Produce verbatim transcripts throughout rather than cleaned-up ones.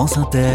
France Inter.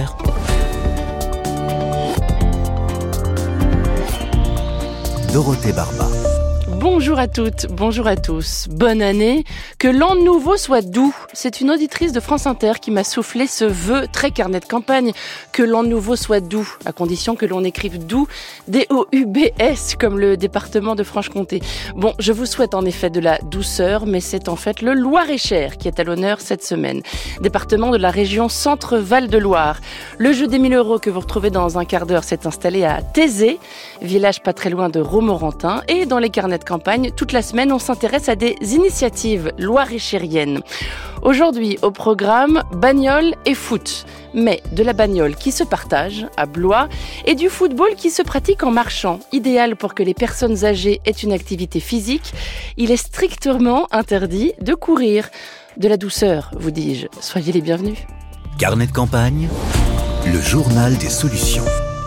Dorothée Barba. Bonjour à toutes, bonjour à tous. Bonne année, que l'an nouveau soit doux. C'est une auditrice de France Inter qui m'a soufflé ce vœu très carnet de campagne, que l'an nouveau soit doux, à condition que l'on écrive doux, D O U B S, comme le département de Franche-Comté. Bon, je vous souhaite en effet de la douceur, mais c'est en fait le Loir-et-Cher qui est à l'honneur cette semaine. Département de la région Centre-Val de Loire. Le jeu des mille euros que vous retrouvez dans un quart d'heure s'est installé à Thésée, village pas très loin de Romorantin, et dans les carnets de campagne, toute la semaine, on s'intéresse à des initiatives loir-et-chériennes. Aujourd'hui, au programme, bagnole et foot. Mais de la bagnole qui se partage, à Blois, et du football qui se pratique en marchant. Idéal pour que les personnes âgées aient une activité physique, il est strictement interdit de courir. De la douceur, vous dis-je. Soyez les bienvenus. Carnet de campagne, le journal des solutions.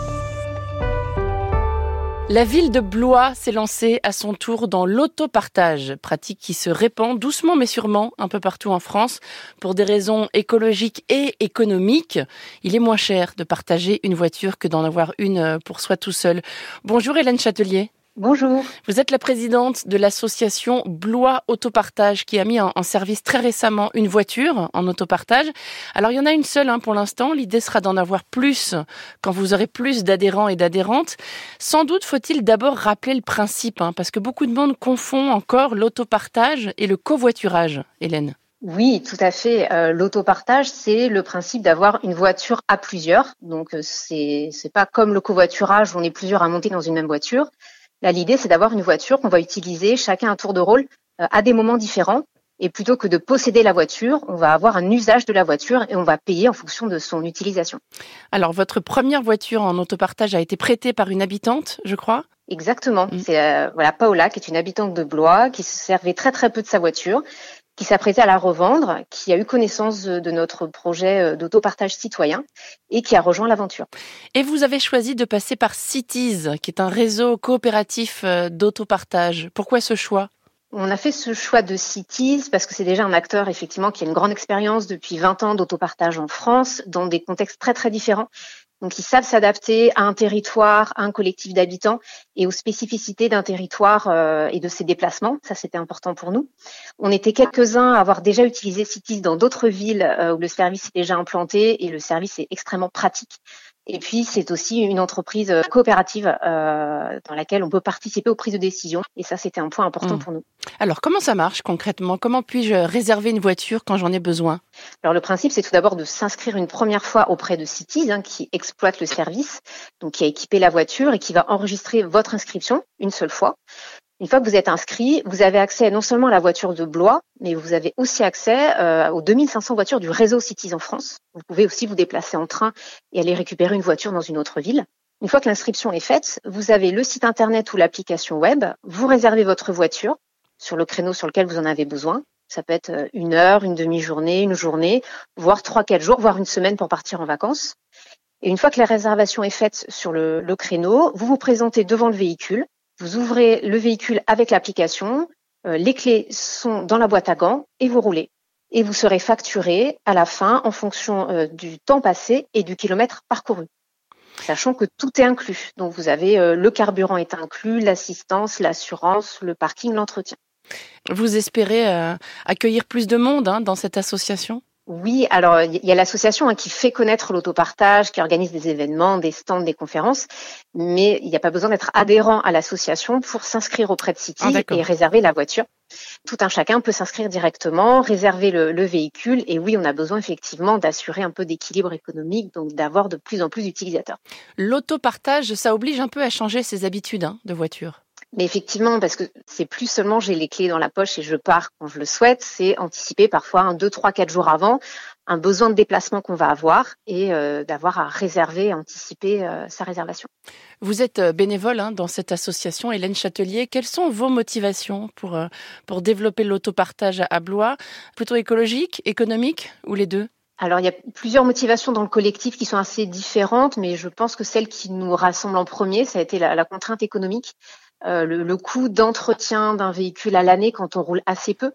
La ville de Blois s'est lancée à son tour dans l'autopartage, pratique qui se répand doucement mais sûrement un peu partout en France pour des raisons écologiques et économiques. Il est moins cher de partager une voiture que d'en avoir une pour soi tout seul. Bonjour Hélène Châtelier. Bonjour. Vous êtes la présidente de l'association Blois Autopartage qui a mis en service très récemment une voiture en autopartage. Alors il y en a une seule hein, pour l'instant, l'idée sera d'en avoir plus quand vous aurez plus d'adhérents et d'adhérentes. Sans doute faut-il d'abord rappeler le principe, hein, parce que beaucoup de monde confond encore l'autopartage et le covoiturage, Hélène. Oui, tout à fait. Euh, l'autopartage, c'est le principe d'avoir une voiture à plusieurs. Donc c'est c'est pas comme le covoiturage où on est plusieurs à monter dans une même voiture. Là, l'idée, c'est d'avoir une voiture qu'on va utiliser chacun à tour de rôle euh, à des moments différents. Et plutôt que de posséder la voiture, on va avoir un usage de la voiture et on va payer en fonction de son utilisation. Alors, votre première voiture en autopartage a été prêtée par une habitante, je crois ? Exactement. Mmh. C'est euh, voilà Paola, qui est une habitante de Blois, qui se servait très très peu de sa voiture, qui s'apprêtait à la revendre, qui a eu connaissance de notre projet d'autopartage citoyen et qui a rejoint l'aventure. Et vous avez choisi de passer par Cities, qui est un réseau coopératif d'autopartage. Pourquoi ce choix ? On a fait ce choix de Cities parce que c'est déjà un acteur effectivement qui a une grande expérience depuis vingt ans d'autopartage en France, dans des contextes très très différents. Donc, ils savent s'adapter à un territoire, à un collectif d'habitants et aux spécificités d'un territoire euh, et de ses déplacements. Ça, c'était important pour nous. On était quelques-uns à avoir déjà utilisé Cities dans d'autres villes euh, où le service est déjà implanté et le service est extrêmement pratique. Et puis, c'est aussi une entreprise coopérative euh, dans laquelle on peut participer aux prises de décision. Et ça, c'était un point important mmh. pour nous. Alors, comment ça marche concrètement ? Comment puis-je réserver une voiture quand j'en ai besoin ? Alors, le principe, c'est tout d'abord de s'inscrire une première fois auprès de Cities, hein, qui exploite le service, donc qui a équipé la voiture et qui va enregistrer votre inscription une seule fois. Une fois que vous êtes inscrit, vous avez accès non seulement à la voiture de Blois, mais vous avez aussi accès euh, aux deux mille cinq cents voitures du réseau Cities en France. Vous pouvez aussi vous déplacer en train et aller récupérer une voiture dans une autre ville. Une fois que l'inscription est faite, vous avez le site internet ou l'application web. Vous réservez votre voiture sur le créneau sur lequel vous en avez besoin. Ça peut être une heure, une demi-journée, une journée, voire trois, quatre jours, voire une semaine pour partir en vacances. Et une fois que la réservation est faite sur le, le créneau, vous vous présentez devant le véhicule. Vous ouvrez le véhicule avec l'application, euh, les clés sont dans la boîte à gants et vous roulez. Et vous serez facturé à la fin en fonction euh, du temps passé et du kilomètre parcouru. Sachant que tout est inclus. Donc vous avez euh, le carburant est inclus, l'assistance, l'assurance, le parking, l'entretien. Vous espérez euh, accueillir plus de monde hein, dans cette association ? Oui, alors il y a l'association hein, qui fait connaître l'autopartage, qui organise des événements, des stands, des conférences, mais il n'y a pas besoin d'être adhérent à l'association pour s'inscrire auprès de Cities ah, et réserver la voiture. Tout un chacun peut s'inscrire directement, réserver le, le véhicule, et oui, on a besoin effectivement d'assurer un peu d'équilibre économique, donc d'avoir de plus en plus d'utilisateurs. L'autopartage, ça oblige un peu à changer ses habitudes hein, de voiture. Mais effectivement, parce que c'est plus seulement j'ai les clés dans la poche et je pars quand je le souhaite, c'est anticiper parfois un, deux, trois, quatre jours avant un besoin de déplacement qu'on va avoir et euh, d'avoir à réserver, anticiper euh, sa réservation. Vous êtes bénévole hein, dans cette association, Hélène Châtelier. Quelles sont vos motivations pour, euh, pour développer l'autopartage à Blois ? Plutôt écologique, économique ou les deux ? Alors, il y a plusieurs motivations dans le collectif qui sont assez différentes, mais je pense que celle qui nous rassemble en premier, ça a été la, la contrainte économique. Euh, le, le coût d'entretien d'un véhicule à l'année quand on roule assez peu.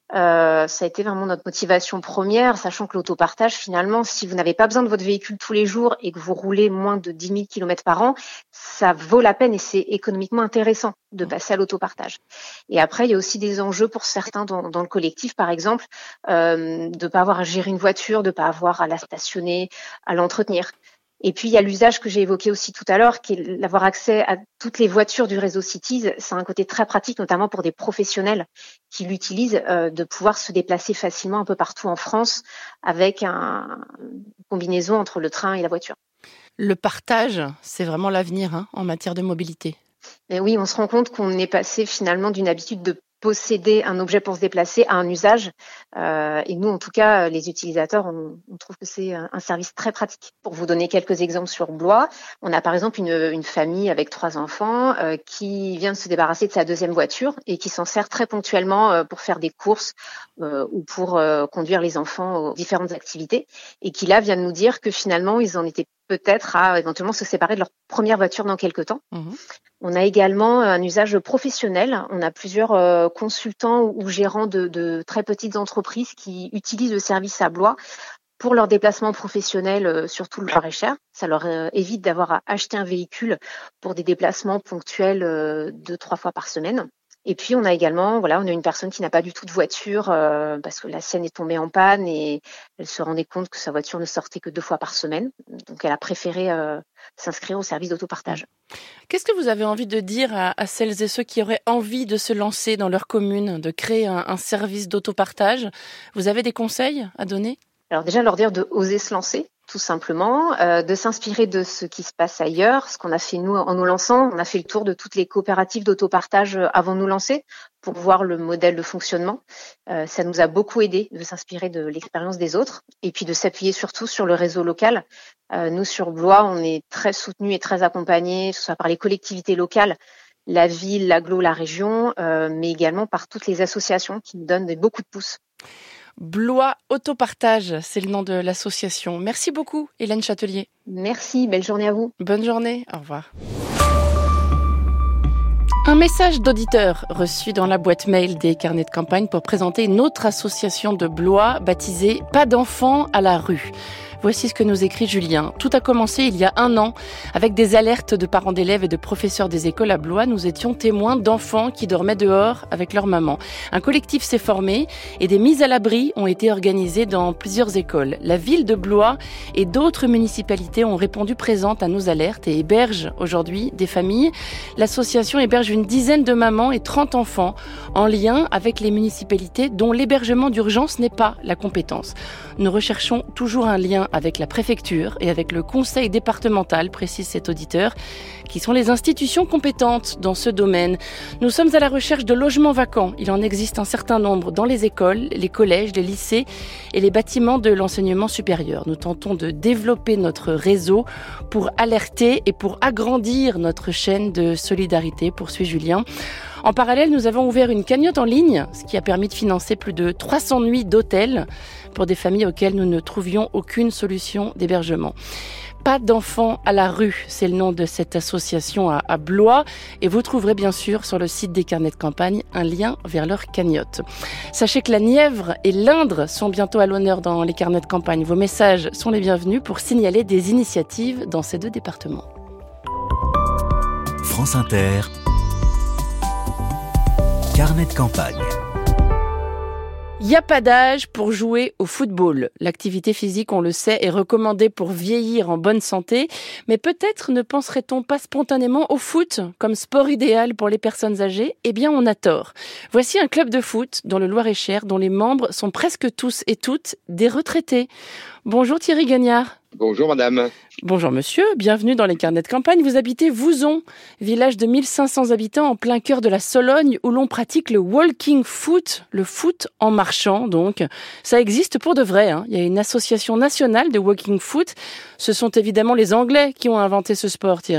Euh, ça a été vraiment notre motivation première, sachant que l'autopartage, finalement, si vous n'avez pas besoin de votre véhicule tous les jours et que vous roulez moins de dix mille kilomètres par an, ça vaut la peine et c'est économiquement intéressant de passer à l'autopartage. Et après, il y a aussi des enjeux pour certains dans, dans le collectif, par exemple, euh, de pas avoir à gérer une voiture, de pas avoir à la stationner, à l'entretenir. Et puis, il y a l'usage que j'ai évoqué aussi tout à l'heure, qui est d'avoir accès à toutes les voitures du réseau Cities. C'est un côté très pratique, notamment pour des professionnels qui l'utilisent, euh, de pouvoir se déplacer facilement un peu partout en France avec un, une combinaison entre le train et la voiture. Le partage, c'est vraiment l'avenir hein, en matière de mobilité. Et oui, on se rend compte qu'on est passé finalement d'une habitude de posséder un objet pour se déplacer à un usage. Euh, et nous, en tout cas, les utilisateurs, on, on trouve que c'est un service très pratique. Pour vous donner quelques exemples sur Blois, on a par exemple une, une famille avec trois enfants euh, qui vient de se débarrasser de sa deuxième voiture et qui s'en sert très ponctuellement euh, pour faire des courses euh, ou pour euh, conduire les enfants aux différentes activités et qui là vient de nous dire que finalement, ils en étaient peut-être à éventuellement se séparer de leur première voiture dans quelques temps. Mmh. On a également un usage professionnel. On a plusieurs euh, consultants ou, ou gérants de, de très petites entreprises qui utilisent le service à Blois pour leurs déplacements professionnels, euh, surtout le Loir-et-Cher. Ça leur euh, évite d'avoir à acheter un véhicule pour des déplacements ponctuels euh, deux, trois fois par semaine. Et puis, on a également, voilà, on a une personne qui n'a pas du tout de voiture euh, parce que la sienne est tombée en panne et elle se rendait compte que sa voiture ne sortait que deux fois par semaine. Donc, elle a préféré euh, s'inscrire au service d'autopartage. Qu'est-ce que vous avez envie de dire à, à celles et ceux qui auraient envie de se lancer dans leur commune, de créer un, un service d'autopartage ? Vous avez des conseils à donner ? Alors déjà, leur dire de oser se lancer. Tout simplement, euh, de s'inspirer de ce qui se passe ailleurs. Ce qu'on a fait nous en nous lançant, on a fait le tour de toutes les coopératives d'autopartage avant de nous lancer pour voir le modèle de fonctionnement. Euh, ça nous a beaucoup aidé de s'inspirer de l'expérience des autres et puis de s'appuyer surtout sur le réseau local. Euh, nous, sur Blois, on est très soutenus et très accompagnés, que ce soit par les collectivités locales, la ville, l'agglo, la région, euh, mais également par toutes les associations qui nous donnent beaucoup de pouces. Blois Autopartage, c'est le nom de l'association. Merci beaucoup, Hélène Châtelier. Merci, belle journée à vous. Bonne journée, au revoir. Un message d'auditeur reçu dans la boîte mail des carnets de campagne pour présenter une autre association de Blois baptisée Pas d'enfants à la rue. Voici ce que nous écrit Julien. Tout a commencé il y a un an avec des alertes de parents d'élèves et de professeurs des écoles à Blois. Nous étions témoins d'enfants qui dormaient dehors avec leur maman. Un collectif s'est formé et des mises à l'abri ont été organisées dans plusieurs écoles. La ville de Blois et d'autres municipalités ont répondu présentes à nos alertes et hébergent aujourd'hui des familles. L'association héberge une dizaine de mamans et trente enfants en lien avec les municipalités dont l'hébergement d'urgence n'est pas la compétence. Nous recherchons toujours un lien avec la préfecture et avec le conseil départemental, précise cet auditeur, qui sont les institutions compétentes dans ce domaine. Nous sommes à la recherche de logements vacants. Il en existe un certain nombre dans les écoles, les collèges, les lycées et les bâtiments de l'enseignement supérieur. Nous tentons de développer notre réseau pour alerter et pour agrandir notre chaîne de solidarité, poursuit Julien. En parallèle, nous avons ouvert une cagnotte en ligne, ce qui a permis de financer plus de trois cents nuits d'hôtel pour des familles auxquelles nous ne trouvions aucune solution d'hébergement. Pas d'enfants à la rue, c'est le nom de cette association à, à Blois. Et vous trouverez bien sûr sur le site des carnets de campagne un lien vers leur cagnotte. Sachez que la Nièvre et l'Indre sont bientôt à l'honneur dans les carnets de campagne. Vos messages sont les bienvenus pour signaler des initiatives dans ces deux départements. France Inter, carnet de campagne. Il n'y a pas d'âge pour jouer au football. L'activité physique, on le sait, est recommandée pour vieillir en bonne santé. Mais peut-être ne penserait-on pas spontanément au foot comme sport idéal pour les personnes âgées ? Eh bien, on a tort. Voici un club de foot dans le Loir-et-Cher dont les membres sont presque tous et toutes des retraités. Bonjour Thierry Gagnard. Bonjour madame. Bonjour monsieur, bienvenue dans les carnets de campagne. Vous habitez Vouzon, village de mille cinq cents habitants en plein cœur de la Sologne où l'on pratique le walking foot, le foot en marchant donc. Ça existe pour de vrai, hein. Il y a une association nationale de walking foot. Ce sont évidemment les Anglais qui ont inventé ce sport, Thierry.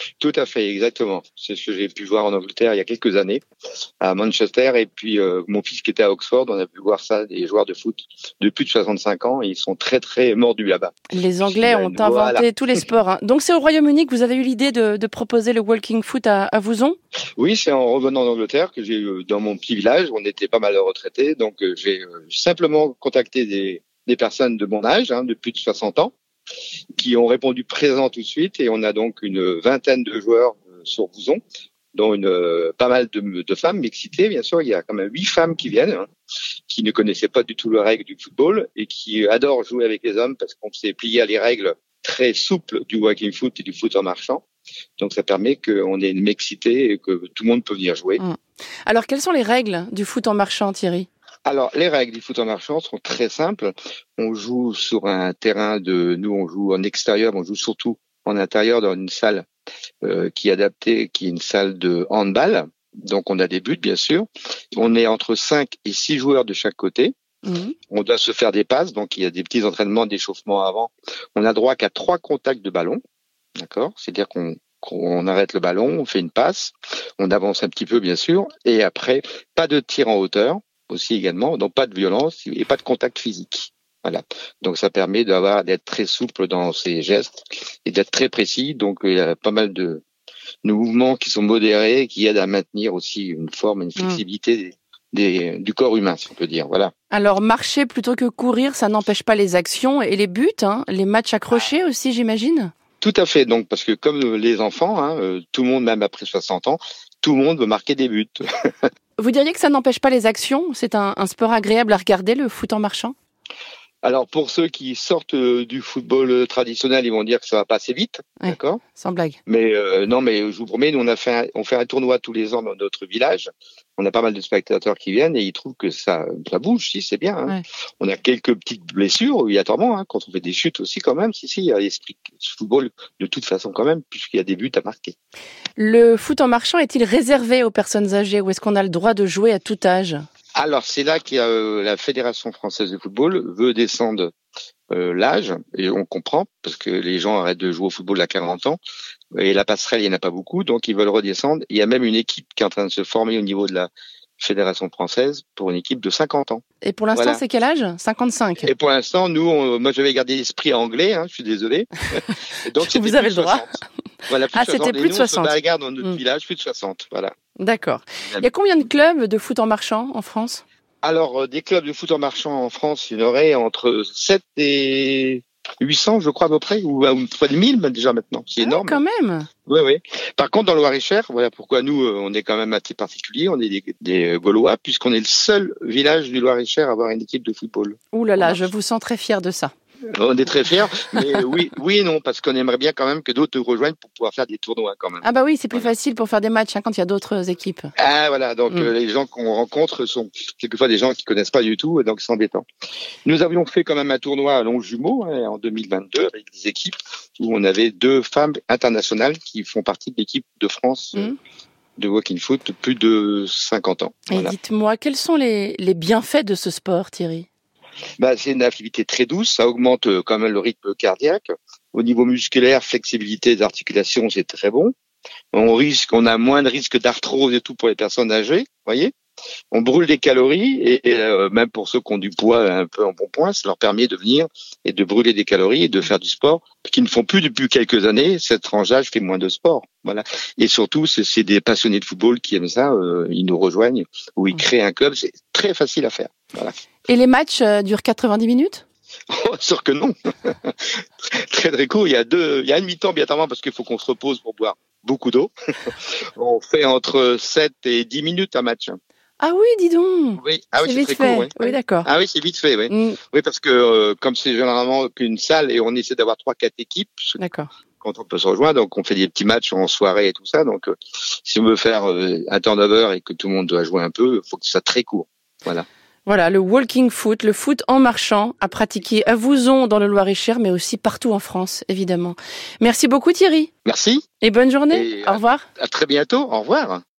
Tout à fait, exactement. C'est ce que j'ai pu voir en Angleterre il y a quelques années, à Manchester. Et puis, euh, mon fils qui était à Oxford, on a pu voir ça, des joueurs de foot de plus de soixante-cinq ans. Et ils sont très, très mordus là-bas. Les Anglais ont inventé voilà. tous les sports. Hein. Donc, c'est au Royaume-Uni que vous avez eu l'idée de, de proposer le walking foot à, à Vouzon ? Oui, c'est en revenant d'Angleterre que j'ai eu dans mon petit village. On était pas mal de retraités. Donc, euh, j'ai euh, simplement contacté des, des personnes de mon âge, hein, de plus de soixante ans, qui ont répondu présent tout de suite, et on a donc une vingtaine de joueurs euh, sur Vouzon, dont une euh, pas mal de, de femmes mixitées, bien sûr. Il y a quand même huit femmes qui viennent, hein, qui ne connaissaient pas du tout les règles du football et qui adorent jouer avec les hommes parce qu'on s'est plié à les règles très souples du walking foot et du foot en marchant. Donc ça permet qu'on ait une mixité et que tout le monde peut venir jouer. Mmh. Alors quelles sont les règles du foot en marchant, Thierry ? Alors, les règles du foot en marchant sont très simples. On joue sur un terrain de, nous, on joue en extérieur, mais on joue surtout en intérieur dans une salle euh, qui est adaptée, qui est une salle de handball. Donc, on a des buts, bien sûr. On est entre cinq et six joueurs de chaque côté. Mmh. On doit se faire des passes, donc il y a des petits entraînements d'échauffement avant. On a droit qu'à trois contacts de ballon, d'accord ? C'est-à-dire qu'on on arrête le ballon, on fait une passe, on avance un petit peu, bien sûr, et après, pas de tir en hauteur. Aussi également, donc pas de violence et pas de contact physique. Voilà. Donc ça permet d'avoir d'être très souple dans ses gestes et d'être très précis. Donc il y a pas mal de, de mouvements qui sont modérés et qui aident à maintenir aussi une forme, une flexibilité mmh. des, des, du corps humain, si on peut dire. Voilà. Alors marcher plutôt que courir, ça n'empêche pas les actions et les buts, hein, les matchs accrochés aussi, j'imagine. Tout à fait. Donc parce que comme les enfants, hein, tout le monde, même après soixante ans, tout le monde veut marquer des buts. Vous diriez que ça n'empêche pas les actions ? C'est un, un sport agréable à regarder, le foot en marchant ? Alors, pour ceux qui sortent du football traditionnel, ils vont dire que ça va pas assez vite, ouais, d'accord ? Sans blague. Mais euh, non, mais je vous promets, nous on a fait un, on fait un tournoi tous les ans dans notre village. On a pas mal de spectateurs qui viennent et ils trouvent que ça, ça bouge, si c'est bien. Hein. Ouais. On a quelques petites blessures obligatoirement, hein, quand on fait des chutes aussi quand même. Si si, il y a l'esprit football de toute façon quand même, puisqu'il y a des buts à marquer. Le foot en marchant est-il réservé aux personnes âgées ou est-ce qu'on a le droit de jouer à tout âge ? Alors c'est là qu'il y a euh, la Fédération française de football veut descendre euh, l'âge et on comprend parce que les gens arrêtent de jouer au football à quarante ans et la passerelle il n'y en a pas beaucoup donc ils veulent redescendre. Il y a même une équipe qui est en train de se former au niveau de la Fédération française pour une équipe de cinquante ans. Et pour l'instant, voilà. C'est quel âge ? cinquante-cinq. Et pour l'instant, nous, on, moi, j'avais gardé l'esprit anglais, hein, je suis désolé. Et donc, vous avez le droit. Voilà, plus ah, de soixante. c'était plus de soixante. On se bagarre dans notre mmh. village, plus de soixante, voilà. D'accord. Il y a combien de clubs de foot en marchant en France ? Alors, euh, des clubs de foot en marchant en France, il y en aurait entre sept et huit cents, je crois, à peu près, ou, ou près de mille déjà maintenant. C'est ah, énorme. Quand même. Oui, oui. Par contre, dans le Loir-et-Cher, voilà pourquoi nous, on est quand même assez particulier. On est des, des Gaulois, puisqu'on est le seul village du Loir-et-Cher à avoir une équipe de football. Ouh là là, je vous sens très fier de ça. On est très fiers, mais oui, oui et non, parce qu'on aimerait bien quand même que d'autres nous rejoignent pour pouvoir faire des tournois quand même. Ah bah oui, c'est plus voilà. facile pour faire des matchs hein, quand il y a d'autres équipes. Ah voilà, donc mm. euh, les gens qu'on rencontre sont quelquefois des gens qui connaissent pas du tout, donc c'est embêtant. Nous avions fait quand même un tournoi à Longjumeau hein, en deux mille vingt-deux avec des équipes où on avait deux femmes internationales qui font partie de l'équipe de France. Mm. Euh, de walking foot de plus de cinquante ans. Et voilà. Dites-moi, quels sont les, les bienfaits de ce sport, Thierry ? Bah, c'est une activité très douce, ça augmente euh, quand même le rythme cardiaque. Au niveau musculaire, flexibilité des articulations, c'est très bon. On risque, on a moins de risque d'arthrose et tout pour les personnes âgées, voyez. On brûle des calories et, et euh, même pour ceux qui ont du poids un peu en bon point, ça leur permet de venir et de brûler des calories et de faire du sport, qui ne font plus depuis quelques années. Cette tranche d'âge fait moins de sport, voilà. Et surtout, c'est, c'est des passionnés de football qui aiment ça. Euh, ils nous rejoignent ou ils créent un club. C'est très facile à faire, voilà. Et les matchs euh, durent quatre-vingt-dix minutes ? Oh, sûr que non. Très très court. Il y a deux, il y a une mi-temps bien avant parce qu'il faut qu'on se repose pour boire beaucoup d'eau. On fait entre sept et dix minutes un match. Ah oui, dis donc. Oui, ah c'est oui, c'est vite très fait. court. Oui. oui, d'accord. Ah oui, c'est vite fait, oui. Mm. Oui, parce que euh, comme c'est généralement qu'une salle et on essaie d'avoir trois, quatre équipes. D'accord. Quand on peut se rejoindre, donc on fait des petits matchs en soirée et tout ça. Donc, euh, si on veut faire euh, un turnover et que tout le monde doit jouer un peu, il faut que ça soit très court. Voilà. Voilà, le walking foot, le foot en marchant, à pratiquer à Vouzon dans le Loir-et-Cher, mais aussi partout en France, évidemment. Merci beaucoup Thierry. Merci. Et bonne journée. Et au revoir. À très bientôt. Au revoir.